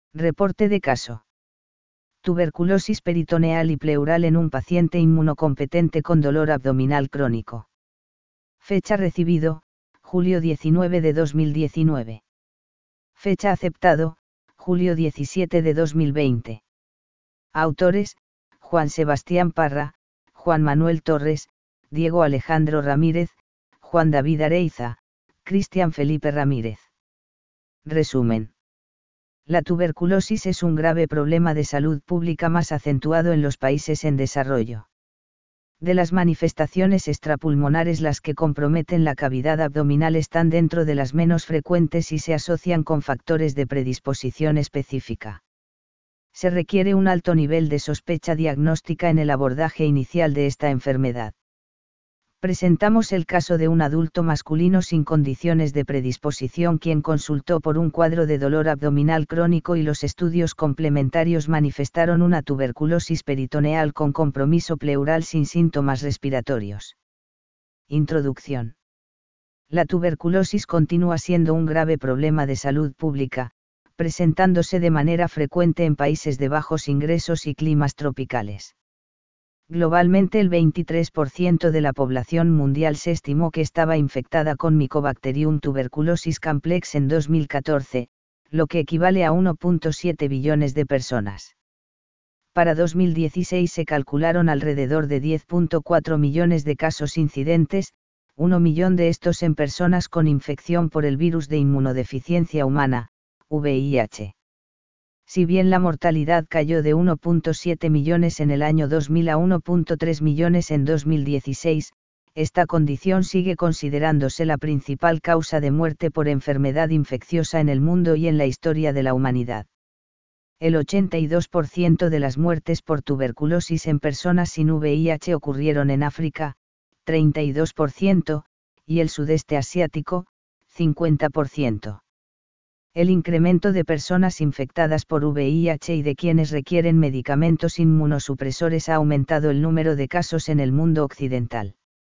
Reporte de caso. Tuberculosis peritoneal y pleural en un paciente inmunocompetente con dolor abdominal crónico. Fecha recibido, julio 19 de 2019. Fecha aceptado, julio 17 de 2020. Autores, Juan Sebastián Parra, Juan Manuel Torres, Diego Alejandro Ramírez, Juan David Areiza, Cristian Felipe Ramírez. Resumen. La tuberculosis es un grave problema de salud pública más acentuado en los países en desarrollo. De las manifestaciones extrapulmonares, las que comprometen la cavidad abdominal están dentro de las menos frecuentes y se asocian con factores de predisposición específica. Se requiere un alto nivel de sospecha diagnóstica en el abordaje inicial de esta enfermedad. Presentamos el caso de un adulto masculino sin condiciones de predisposición quien consultó por un cuadro de dolor abdominal crónico y los estudios complementarios manifestaron una tuberculosis peritoneal con compromiso pleural sin síntomas respiratorios. Introducción. La tuberculosis continúa siendo un grave problema de salud pública, presentándose de manera frecuente en países de bajos ingresos y climas tropicales. Globalmente el 23% de la población mundial se estimó que estaba infectada con Mycobacterium tuberculosis complex en 2014, lo que equivale a 1.7 billones de personas. Para 2016 se calcularon alrededor de 10.4 millones de casos incidentes, 1 millón de estos en personas con infección por el virus de inmunodeficiencia humana, VIH. Si bien la mortalidad cayó de 1.7 millones en el año 2000 a 1.3 millones en 2016, esta condición sigue considerándose la principal causa de muerte por enfermedad infecciosa en el mundo y en la historia de la humanidad. El 82% de las muertes por tuberculosis en personas sin VIH ocurrieron en África, 32%, y el sudeste asiático, 50%. El incremento de personas infectadas por VIH y de quienes requieren medicamentos inmunosupresores ha aumentado el número de casos en el mundo occidental.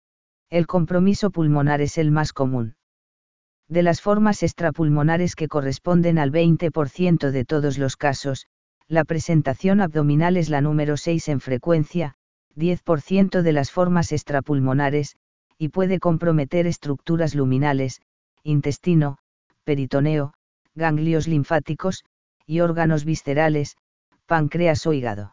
El compromiso pulmonar es el más común. De las formas extrapulmonares que corresponden al 20% de todos los casos, la presentación abdominal es la número 6 en frecuencia, 10% de las formas extrapulmonares, y puede comprometer estructuras luminales, intestino, peritoneo, ganglios linfáticos, y órganos viscerales, páncreas o hígado.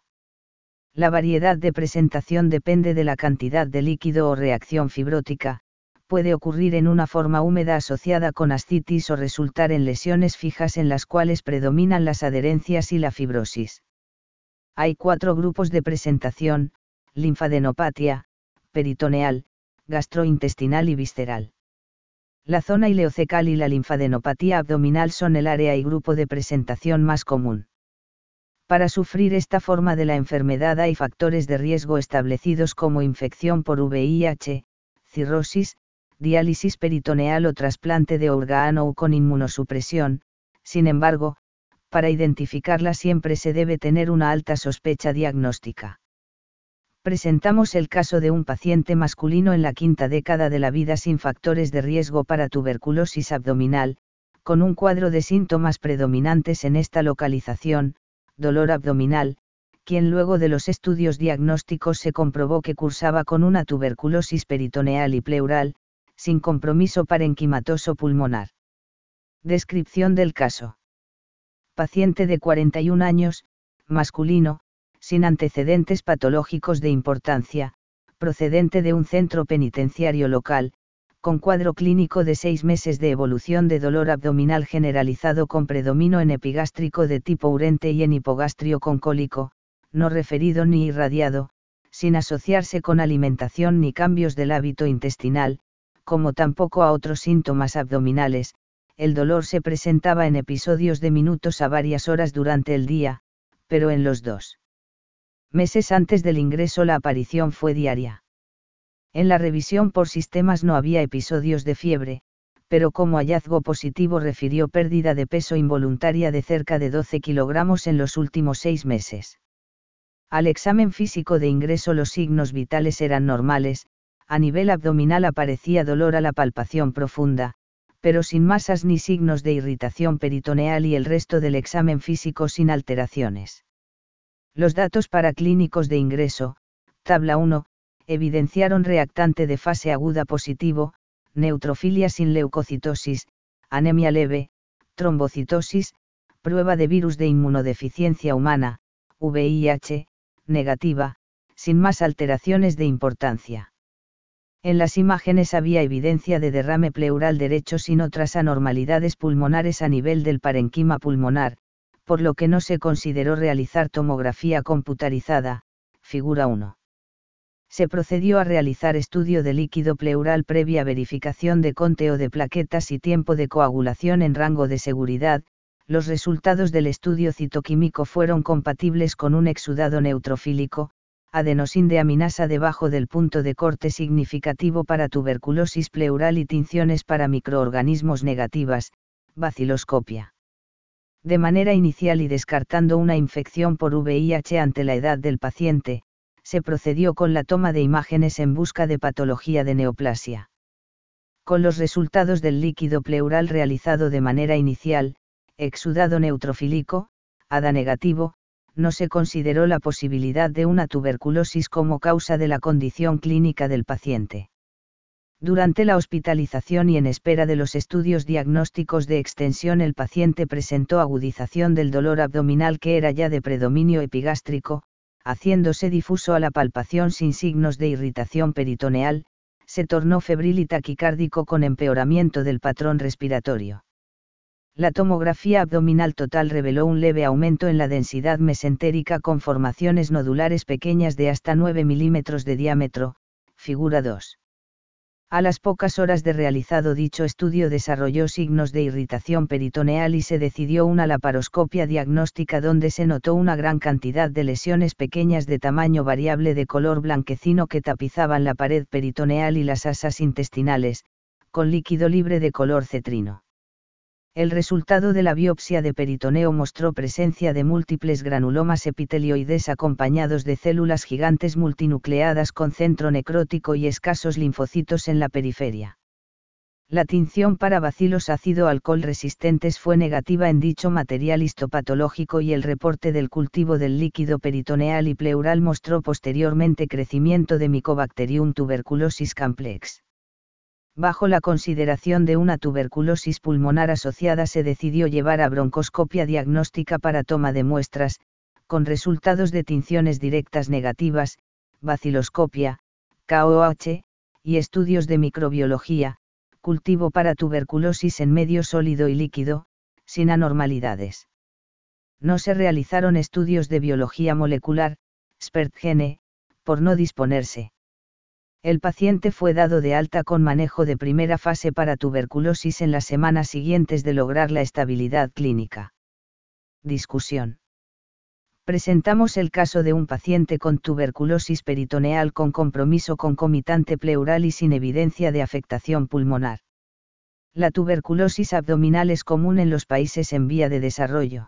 La variedad de presentación depende de la cantidad de líquido o reacción fibrótica, puede ocurrir en una forma húmeda asociada con ascitis o resultar en lesiones fijas en las cuales predominan las adherencias y la fibrosis. Hay 4 grupos de presentación: linfadenopatía, peritoneal, gastrointestinal y visceral. La zona ileocecal y la linfadenopatía abdominal son el área y grupo de presentación más común. Para sufrir esta forma de la enfermedad hay factores de riesgo establecidos como infección por VIH, cirrosis, diálisis peritoneal o trasplante de órgano con inmunosupresión. Sin embargo, para identificarla siempre se debe tener una alta sospecha diagnóstica. Presentamos el caso de un paciente masculino en la quinta década de la vida sin factores de riesgo para tuberculosis abdominal, con un cuadro de síntomas predominantes en esta localización, dolor abdominal, quien luego de los estudios diagnósticos se comprobó que cursaba con una tuberculosis peritoneal y pleural, sin compromiso parenquimatoso pulmonar. Descripción del caso. Paciente de 41 años, masculino, sin antecedentes patológicos de importancia, procedente de un centro penitenciario local, con cuadro clínico de 6 meses de evolución de dolor abdominal generalizado con predominio en epigástrico de tipo urente y en hipogastrio con cólico, no referido ni irradiado, sin asociarse con alimentación ni cambios del hábito intestinal, como tampoco a otros síntomas abdominales. El dolor se presentaba en episodios de minutos a varias horas durante el día, pero en los 2 meses antes del ingreso la aparición fue diaria. En la revisión por sistemas no había episodios de fiebre, pero como hallazgo positivo refirió pérdida de peso involuntaria de cerca de 12 kilogramos en los últimos 6 meses. Al examen físico de ingreso los signos vitales eran normales, a nivel abdominal aparecía dolor a la palpación profunda, pero sin masas ni signos de irritación peritoneal y el resto del examen físico sin alteraciones. Los datos paraclínicos de ingreso, tabla 1, evidenciaron reactante de fase aguda positivo, neutrofilia sin leucocitosis, anemia leve, trombocitosis, prueba de virus de inmunodeficiencia humana, VIH, negativa, sin más alteraciones de importancia. En las imágenes había evidencia de derrame pleural derecho sin otras anormalidades pulmonares a nivel del parenquima pulmonar, por lo que no se consideró realizar tomografía computarizada, figura 1. Se procedió a realizar estudio de líquido pleural previa verificación de conteo de plaquetas y tiempo de coagulación en rango de seguridad. Los resultados del estudio citoquímico fueron compatibles con un exudado neutrofílico, adenosindeaminasa debajo del punto de corte significativo para tuberculosis pleural y tinciones para microorganismos negativas, baciloscopia. De manera inicial y descartando una infección por VIH ante la edad del paciente, se procedió con la toma de imágenes en busca de patología de neoplasia. Con los resultados del líquido pleural realizado de manera inicial, exudado neutrofílico, ADA negativo, no se consideró la posibilidad de una tuberculosis como causa de la condición clínica del paciente. Durante la hospitalización y en espera de los estudios diagnósticos de extensión, el paciente presentó agudización del dolor abdominal que era ya de predominio epigástrico, haciéndose difuso a la palpación sin signos de irritación peritoneal, se tornó febril y taquicárdico con empeoramiento del patrón respiratorio. La tomografía abdominal total reveló un leve aumento en la densidad mesentérica con formaciones nodulares pequeñas de hasta 9 milímetros de diámetro, figura 2. A las pocas horas de realizado dicho estudio desarrolló signos de irritación peritoneal y se decidió una laparoscopia diagnóstica donde se notó una gran cantidad de lesiones pequeñas de tamaño variable de color blanquecino que tapizaban la pared peritoneal y las asas intestinales, con líquido libre de color cetrino. El resultado de la biopsia de peritoneo mostró presencia de múltiples granulomas epitelioides acompañados de células gigantes multinucleadas con centro necrótico y escasos linfocitos en la periferia. La tinción para bacilos ácido alcohol resistentes fue negativa en dicho material histopatológico y el reporte del cultivo del líquido peritoneal y pleural mostró posteriormente crecimiento de Mycobacterium tuberculosis complex. Bajo la consideración de una tuberculosis pulmonar asociada se decidió llevar a broncoscopia diagnóstica para toma de muestras, con resultados de tinciones directas negativas, baciloscopia, KOH, y estudios de microbiología, cultivo para tuberculosis en medio sólido y líquido, sin anormalidades. No se realizaron estudios de biología molecular, SPERT-gene, por no disponerse. El paciente fue dado de alta con manejo de primera fase para tuberculosis en las semanas siguientes de lograr la estabilidad clínica. Discusión. Presentamos el caso de un paciente con tuberculosis peritoneal con compromiso concomitante pleural y sin evidencia de afectación pulmonar. La tuberculosis abdominal es común en los países en vía de desarrollo.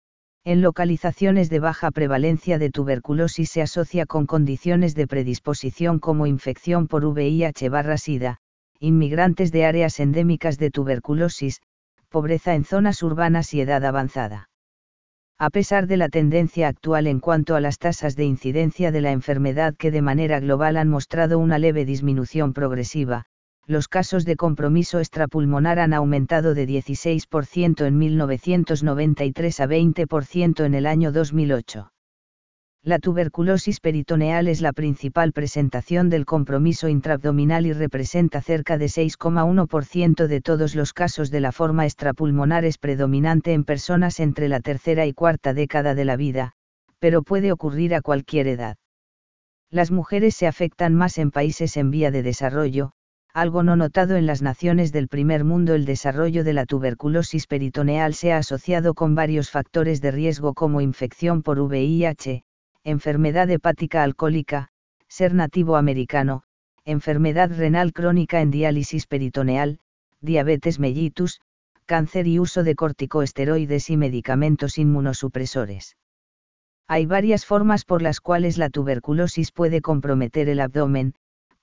En localizaciones de baja prevalencia de tuberculosis se asocia con condiciones de predisposición como infección por VIH/SIDA, inmigrantes de áreas endémicas de tuberculosis, pobreza en zonas urbanas y edad avanzada. A pesar de la tendencia actual en cuanto a las tasas de incidencia de la enfermedad que de manera global han mostrado una leve disminución progresiva, los casos de compromiso extrapulmonar han aumentado de 16% en 1993 a 20% en el año 2008. La tuberculosis peritoneal es la principal presentación del compromiso intraabdominal y representa cerca de 6,1% de todos los casos de la forma extrapulmonar. Es predominante en personas entre la tercera y cuarta década de la vida, pero puede ocurrir a cualquier edad. Las mujeres se afectan más en países en vía de desarrollo, algo no notado en las naciones del primer mundo. El desarrollo de la tuberculosis peritoneal se ha asociado con varios factores de riesgo como infección por VIH, enfermedad hepática alcohólica, ser nativo americano, enfermedad renal crónica en diálisis peritoneal, diabetes mellitus, cáncer y uso de corticosteroides y medicamentos inmunosupresores. Hay varias formas por las cuales la tuberculosis puede comprometer el abdomen,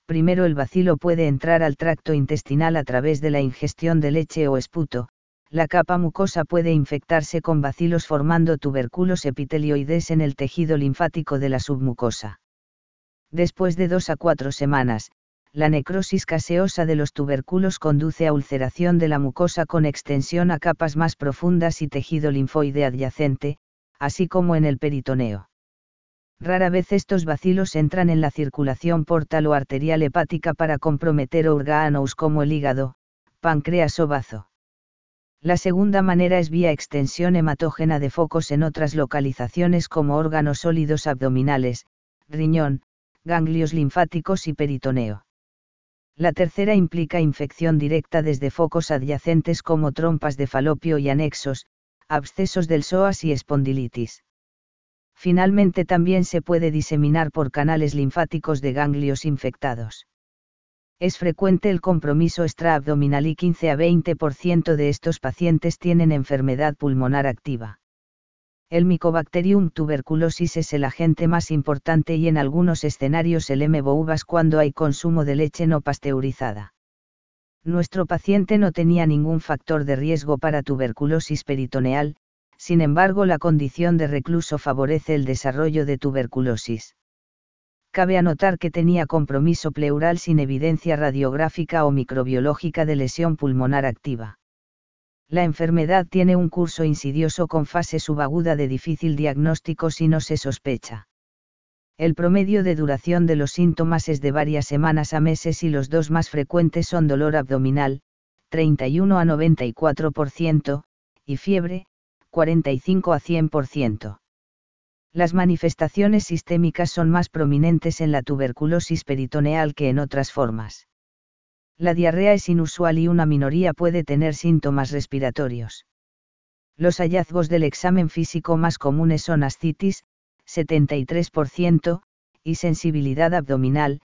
Primero, el bacilo puede entrar al tracto intestinal a través de la ingestión de leche o esputo. La capa mucosa puede infectarse con bacilos formando tubérculos epitelioides en el tejido linfático de la submucosa. Después de 2 a 4 semanas, la necrosis gaseosa de los tubérculos conduce a ulceración de la mucosa con extensión a capas más profundas y tejido linfoide adyacente, así como en el peritoneo. Rara vez estos bacilos entran en la circulación portal o arterial hepática para comprometer órganos como el hígado, páncreas o bazo. La segunda manera es vía extensión hematógena de focos en otras localizaciones como órganos sólidos abdominales, riñón, ganglios linfáticos y peritoneo. La tercera implica infección directa desde focos adyacentes como trompas de falopio y anexos, abscesos del psoas y espondilitis. Finalmente también se puede diseminar por canales linfáticos de ganglios infectados. Es frecuente el compromiso extraabdominal y 15 a 20% de estos pacientes tienen enfermedad pulmonar activa. El Mycobacterium tuberculosis es el agente más importante y en algunos escenarios el M. bovis cuando hay consumo de leche no pasteurizada. Nuestro paciente no tenía ningún factor de riesgo para tuberculosis peritoneal, sin embargo la condición de recluso favorece el desarrollo de tuberculosis. Cabe anotar que tenía compromiso pleural sin evidencia radiográfica o microbiológica de lesión pulmonar activa. La enfermedad tiene un curso insidioso con fase subaguda de difícil diagnóstico si no se sospecha. El promedio de duración de los síntomas es de varias semanas a meses y los dos más frecuentes son dolor abdominal, 31 a 94%, y fiebre, 45 a 100%. Las manifestaciones sistémicas son más prominentes en la tuberculosis peritoneal que en otras formas. La diarrea es inusual y una minoría puede tener síntomas respiratorios. Los hallazgos del examen físico más comunes son ascitis, 73%, y sensibilidad abdominal,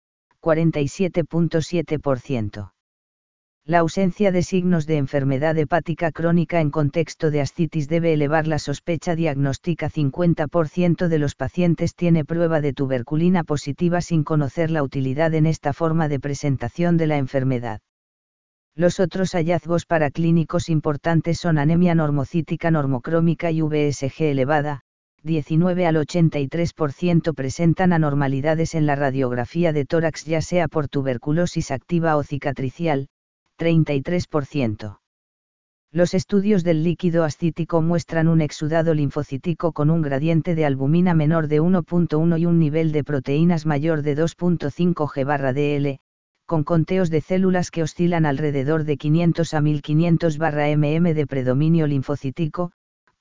47.7%. La ausencia de signos de enfermedad hepática crónica en contexto de ascitis debe elevar la sospecha diagnóstica. 50% de los pacientes tiene prueba de tuberculina positiva sin conocer la utilidad en esta forma de presentación de la enfermedad. Los otros hallazgos paraclínicos importantes son anemia normocítica normocrómica y VSG elevada. 19 al 83% presentan anormalidades en la radiografía de tórax ya sea por tuberculosis activa o cicatricial. 33%. Los estudios del líquido ascítico muestran un exudado linfocítico con un gradiente de albumina menor de 1.1 y un nivel de proteínas mayor de 2.5 g/dl, con conteos de células que oscilan alrededor de 500 a 1500 mm de predominio linfocítico,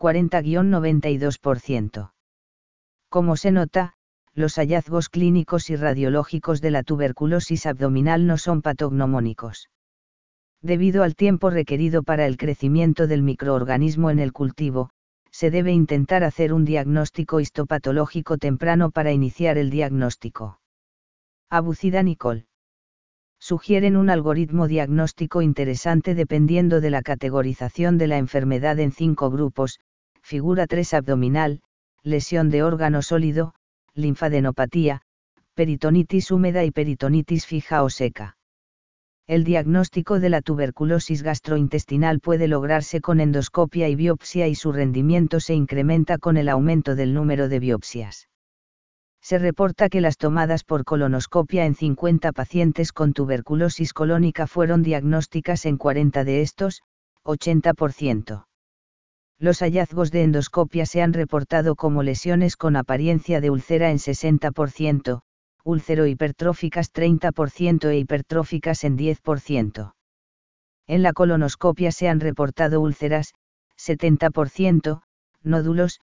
40-92%. Como se nota, los hallazgos clínicos y radiológicos de la tuberculosis abdominal no son patognomónicos. Debido al tiempo requerido para el crecimiento del microorganismo en el cultivo, se debe intentar hacer un diagnóstico histopatológico temprano para iniciar el diagnóstico. Abucida Nicole. Sugieren un algoritmo diagnóstico interesante dependiendo de la categorización de la enfermedad en 5 grupos: figura 3 abdominal, lesión de órgano sólido, linfadenopatía, peritonitis húmeda y peritonitis fija o seca. El diagnóstico de la tuberculosis gastrointestinal puede lograrse con endoscopia y biopsia y su rendimiento se incrementa con el aumento del número de biopsias. Se reporta que las tomadas por colonoscopia en 50 pacientes con tuberculosis colónica fueron diagnósticas en 40 de estos, 80%. Los hallazgos de endoscopia se han reportado como lesiones con apariencia de úlcera en 60%, úlcero hipertróficas 30% e hipertróficas en 10%. En la colonoscopia se han reportado úlceras, 70%, nódulos,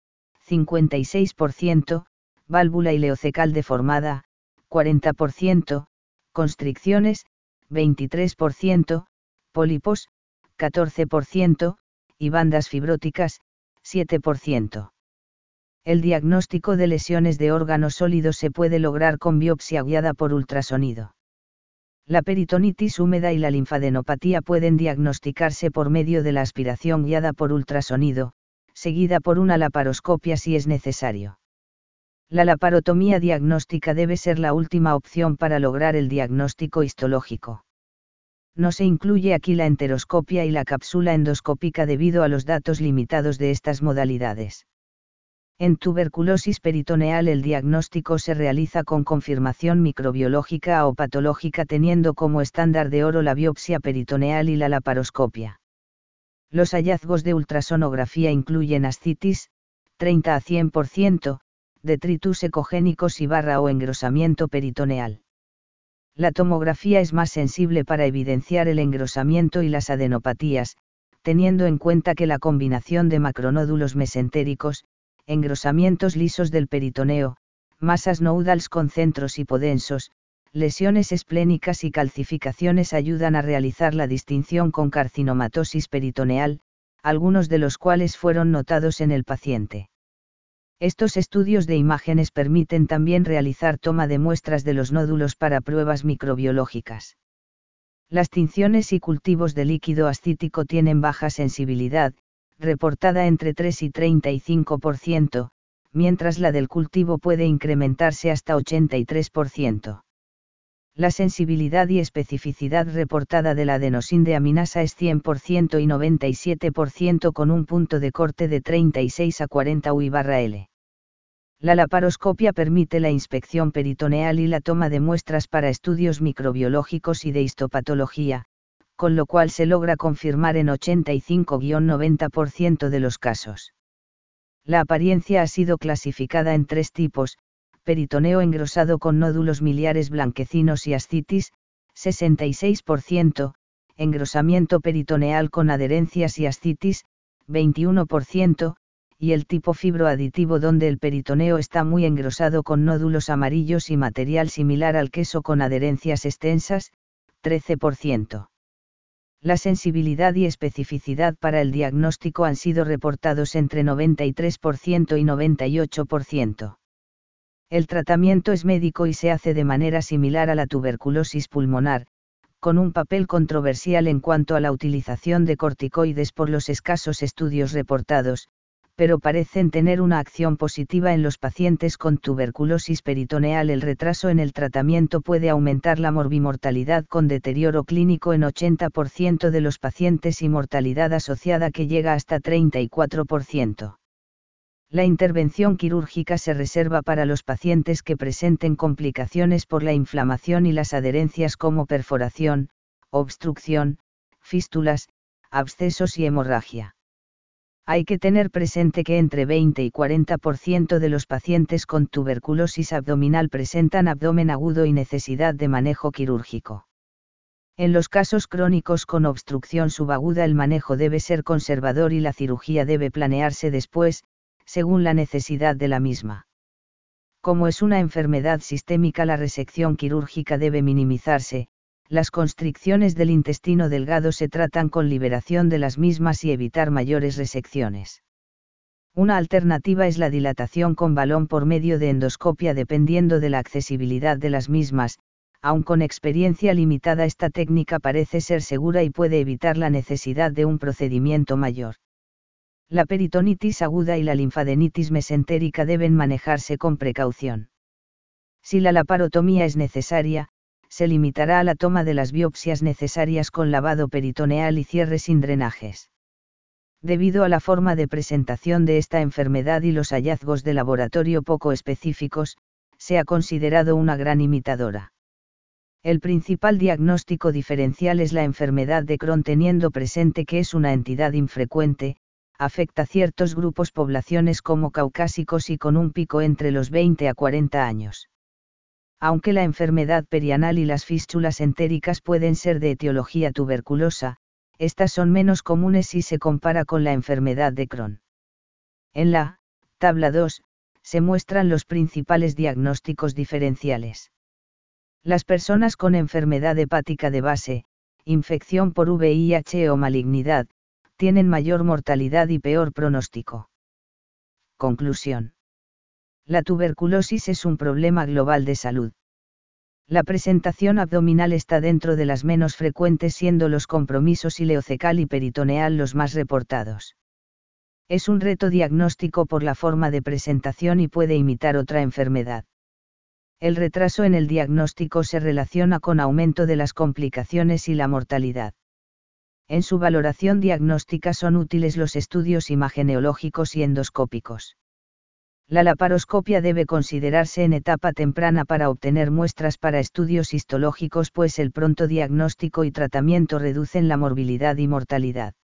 56%, válvula ileocecal deformada, 40%, constricciones, 23%, pólipos, 14%, y bandas fibróticas, 7%. El diagnóstico de lesiones de órganos sólidos se puede lograr con biopsia guiada por ultrasonido. La peritonitis húmeda y la linfadenopatía pueden diagnosticarse por medio de la aspiración guiada por ultrasonido, seguida por una laparoscopia si es necesario. La laparotomía diagnóstica debe ser la última opción para lograr el diagnóstico histológico. No se incluye aquí la enteroscopia y la cápsula endoscópica debido a los datos limitados de estas modalidades. En tuberculosis peritoneal el diagnóstico se realiza con confirmación microbiológica o patológica teniendo como estándar de oro la biopsia peritoneal y la laparoscopia. Los hallazgos de ultrasonografía incluyen ascitis, 30 a 100%, detritus ecogénicos y barra o engrosamiento peritoneal. La tomografía es más sensible para evidenciar el engrosamiento y las adenopatías, teniendo en cuenta que la combinación de macronódulos mesentéricos, engrosamientos lisos del peritoneo, masas noudals con centros hipodensos, lesiones esplénicas y calcificaciones ayudan a realizar la distinción con carcinomatosis peritoneal, algunos de los cuales fueron notados en el paciente. Estos estudios de imágenes permiten también realizar toma de muestras de los nódulos para pruebas microbiológicas. Las tinciones y cultivos de líquido ascítico tienen baja sensibilidad, reportada entre 3 y 35%, mientras la del cultivo puede incrementarse hasta 83%. La sensibilidad y especificidad reportada de la adenosíndeaminasa es 100% y 97% con un punto de corte de 36 a 40 UI/L. La laparoscopia permite la inspección peritoneal y la toma de muestras para estudios microbiológicos y de histopatología, con lo cual se logra confirmar en 85-90% de los casos. La apariencia ha sido clasificada en 3 tipos: peritoneo engrosado con nódulos miliares blanquecinos y ascitis, 66%, engrosamiento peritoneal con adherencias y ascitis, 21%, y el tipo fibroaditivo donde el peritoneo está muy engrosado con nódulos amarillos y material similar al queso con adherencias extensas, 13%. La sensibilidad y especificidad para el diagnóstico han sido reportados entre 93% y 98%. El tratamiento es médico y se hace de manera similar a la tuberculosis pulmonar, con un papel controversial en cuanto a la utilización de corticoides por los escasos estudios reportados, pero parecen tener una acción positiva en los pacientes con tuberculosis peritoneal. El retraso en el tratamiento puede aumentar la morbimortalidad con deterioro clínico en 80% de los pacientes y mortalidad asociada que llega hasta 34%. La intervención quirúrgica se reserva para los pacientes que presenten complicaciones por la inflamación y las adherencias como perforación, obstrucción, fístulas, abscesos y hemorragia. Hay que tener presente que entre 20 y 40% de los pacientes con tuberculosis abdominal presentan abdomen agudo y necesidad de manejo quirúrgico. En los casos crónicos con obstrucción subaguda el manejo debe ser conservador y la cirugía debe planearse después, según la necesidad de la misma. Como es una enfermedad sistémica, la resección quirúrgica debe minimizarse. Las constricciones del intestino delgado se tratan con liberación de las mismas y evitar mayores resecciones. Una alternativa es la dilatación con balón por medio de endoscopia dependiendo de la accesibilidad de las mismas, aun con experiencia limitada esta técnica parece ser segura y puede evitar la necesidad de un procedimiento mayor. La peritonitis aguda y la linfadenitis mesentérica deben manejarse con precaución. Si la laparotomía es necesaria, se limitará a la toma de las biopsias necesarias con lavado peritoneal y cierre sin drenajes. Debido a la forma de presentación de esta enfermedad y los hallazgos de laboratorio poco específicos, se ha considerado una gran imitadora. El principal diagnóstico diferencial es la enfermedad de Crohn, teniendo presente que es una entidad infrecuente, afecta ciertos grupos poblaciones como caucásicos y con un pico entre los 20 a 40 años. Aunque la enfermedad perianal y las fístulas entéricas pueden ser de etiología tuberculosa, estas son menos comunes si se compara con la enfermedad de Crohn. En la tabla 2, se muestran los principales diagnósticos diferenciales. Las personas con enfermedad hepática de base, infección por VIH o malignidad, tienen mayor mortalidad y peor pronóstico. Conclusión. La tuberculosis es un problema global de salud. La presentación abdominal está dentro de las menos frecuentes, siendo los compromisos ileocecal y peritoneal los más reportados. Es un reto diagnóstico por la forma de presentación y puede imitar otra enfermedad. El retraso en el diagnóstico se relaciona con aumento de las complicaciones y la mortalidad. En su valoración diagnóstica son útiles los estudios imageneológicos y endoscópicos. La laparoscopia debe considerarse en etapa temprana para obtener muestras para estudios histológicos, pues el pronto diagnóstico y tratamiento reducen la morbilidad y mortalidad.